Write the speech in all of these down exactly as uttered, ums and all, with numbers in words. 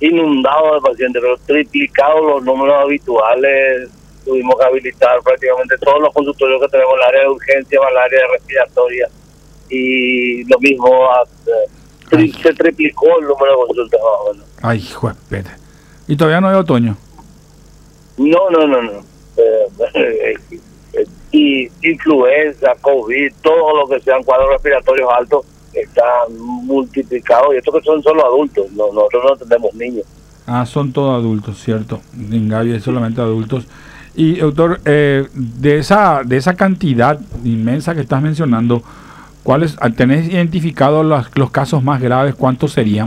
inundado de pacientes, pero triplicados los números habituales. Tuvimos que habilitar prácticamente todos los consultorios que tenemos en el área de urgencia, en el área de respiratoria, y lo mismo, uh, tri se triplicó el número de consultas. Bueno. Ay, hijo de peta. ¿Y todavía no hay otoño? No, no, no, no. Eh, y influenza, COVID, todo lo que sean cuadros respiratorios altos están multiplicados, y estos que son solo adultos, no, nosotros no tenemos niños. Ah, son todos adultos, cierto. En Gaby es solamente adultos. Y doctor, eh, de esa de esa cantidad inmensa que estás mencionando, ¿cuáles tenés identificado los, los casos más graves? ¿Cuántos serían?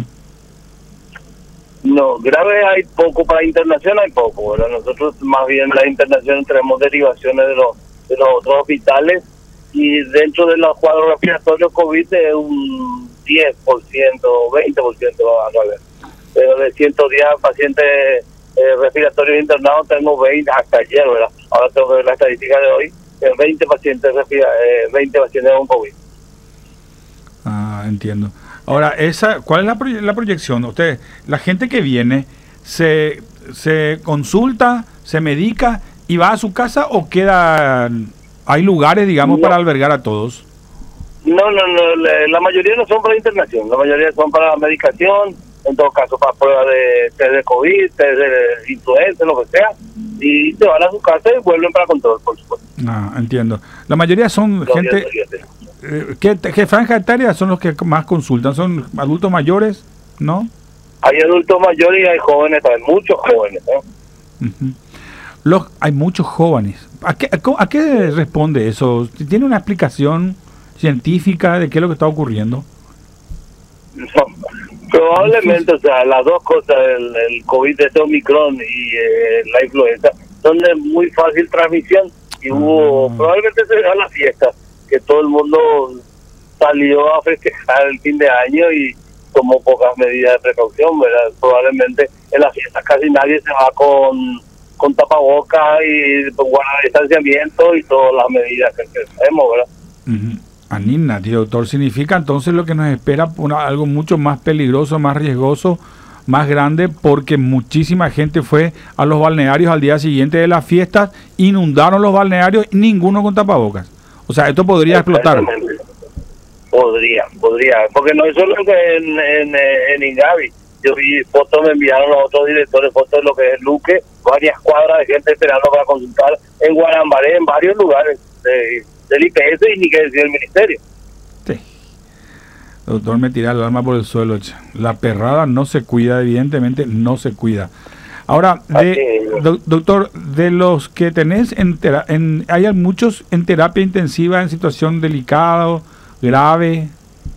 No, graves hay poco, para internación hay poco, ¿verdad? Nosotros más bien la internación tenemos derivaciones de los de los otros hospitales, y dentro de los cuadros respiratorios COVID es un diez por ciento, veinte por ciento a ver. Pero de ciento diez pacientes eh, respiratorios internados tengo veinte hasta ayer, ¿verdad? Ahora tengo que ver la estadística de hoy, eh, veinte pacientes respira, eh, veinte pacientes con COVID. Ah, entiendo. Ahora, esa, ¿cuál es la, proye la proyección? Usted, la gente que viene, se, se consulta, se medica y va a su casa, o queda, hay lugares, digamos, no, para albergar a todos. No, no, no, la, la mayoría no son para internación, la mayoría son para medicación, en todo caso para pruebas de test de COVID, test de influenza, lo que sea, y se van a su casa y vuelven para control, por supuesto. Ah, entiendo. La mayoría son no, gente... Eh, ¿qué, ¿Qué franja etaria son los que más consultan? ¿Son adultos mayores, no? Hay adultos mayores y hay jóvenes también, muchos jóvenes, ¿eh? Uh-huh. Los, hay muchos jóvenes. ¿A qué, a, ¿A qué responde eso? ¿Tiene una explicación científica de qué es lo que está ocurriendo? No, probablemente, o sea, las dos cosas, el, el COVID de este Omicron y eh, la influenza, son de muy fácil transmisión, y hubo, uh-huh. probablemente se da la fiesta, que todo el mundo salió a festejar el fin de año y tomó pocas medidas de precaución, ¿verdad? Probablemente en las fiestas casi nadie se va con, con tapabocas y pues, guardar distanciamiento y todas las medidas que tenemos, ¿verdad? Uh-huh. Anina, tío, doctor, significa entonces lo que nos espera una, algo mucho más peligroso, más riesgoso, más grande, porque muchísima gente fue a los balnearios al día siguiente de las fiestas, inundaron los balnearios y ninguno con tapabocas. O sea, esto podría explotar. Podría, podría, porque no es solo que en, en, en Ingavi. Yo vi fotos, me enviaron los otros directores, fotos de lo que es Luque, varias cuadras de gente esperando para consultar en Guarambaré, en varios lugares de, del I P S, y ni que decir el ministerio. Sí. Doctor, me tira el alma por el suelo. La perrada no se cuida, evidentemente no se cuida. Ahora, de, do, doctor, de los que tenés, en, en hay muchos en terapia intensiva en situación delicada, grave.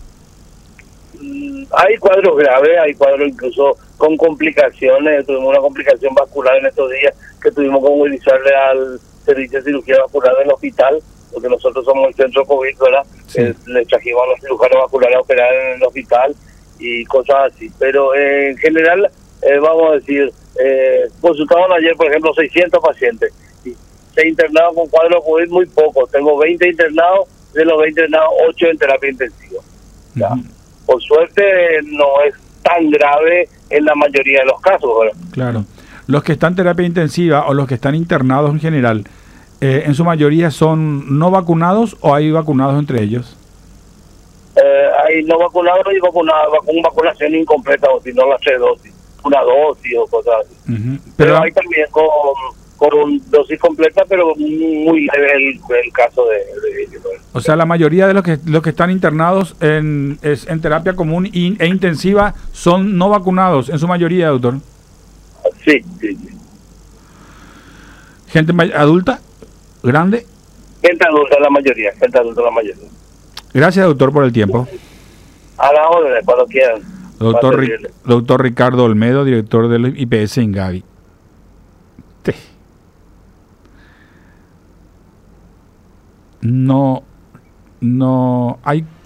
Hay cuadros graves, hay cuadros incluso con complicaciones. Tuvimos una complicación vascular en estos días que tuvimos que movilizarle al servicio de cirugía vascular del hospital, porque nosotros somos el centro COVID, ¿verdad? Sí. Eh, le trajimos a los cirujanos vasculares a operar en el hospital y cosas así. Pero eh, en general, eh, vamos a decir, Eh, consultaron ayer, por ejemplo, seiscientos pacientes, y se internaron con cuadros COVID muy pocos. Tengo veinte internados, de los veinte internados, ocho en terapia intensiva. Uh-huh. Por suerte no es tan grave en la mayoría de los casos, ¿verdad? Claro. Los que están en terapia intensiva o los que están internados en general, eh, en su mayoría son no vacunados, o hay vacunados entre ellos. Eh, hay no vacunados y vacunados con vacunación incompleta, o si no las tres dosis, una dosis o cosas así. Uh-huh. Pero, pero hay también con, con dosis completa, pero muy leve el, el caso de, de, de... O sea, la mayoría de los que los que están internados en, es, en terapia común y, e intensiva son no vacunados, en su mayoría, doctor. Sí, sí, sí. ¿Gente adulta? ¿Grande? Gente adulta la mayoría, gente adulta la mayoría. Gracias, doctor, por el tiempo. A la orden, cuando quieran. Doctor, Ri doctor Ricardo Olmedo, director del I P S Ingavi. Sí. No, no hay